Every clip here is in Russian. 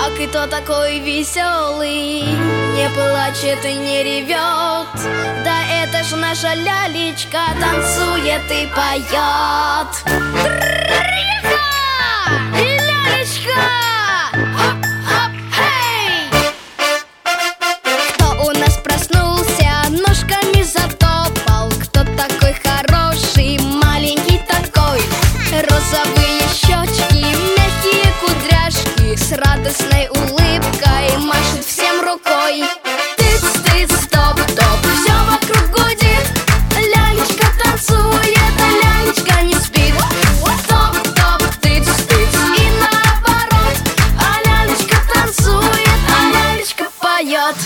Кто такой веселый, не плачет и не ревет? Да это ж наша лялечка танцует и поет. Лялечка! Хоп-хоп, хей! Кто у нас проснулся, ножками затопал? Кто такой хороший, маленький такой? Розовые щечки, мягкие кудряшки, с радостной улыбкой машет всем рукой. Тыц-тыц, стоп-топ, все вокруг гудит. Лялечка танцует, а лялечка не спит. Топ-топ, тыц-тыц и наоборот. А лялечка танцует, а лялечка поет.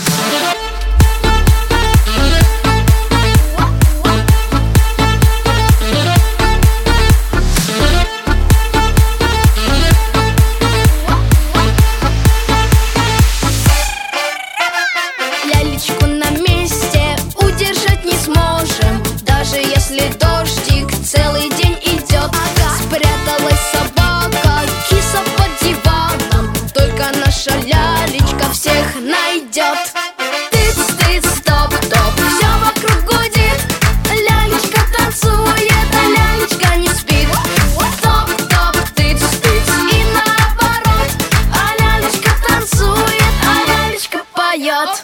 Лялечку на месте удержать не сможем, даже если дождик целый день идет. Спряталась собака, киса под диваном, только наша лялечка всех найдет. Тыц-тыц, стоп-топ, все вокруг гудит. Лялечка танцует, а лялечка не спит. Топ-топ, тыц-тыц и наоборот. А лялечка танцует, а лялечка поет.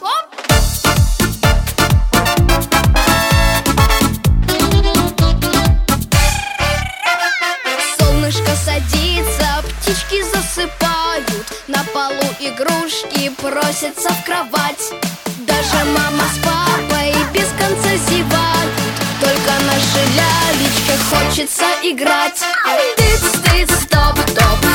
Солнышко садится, птички засыпают, на полу игрушки просятся в кровать. Даже мама с папой без конца зевают, только нашей лялечке хочется играть. Тыц-тыц, стоп-топ,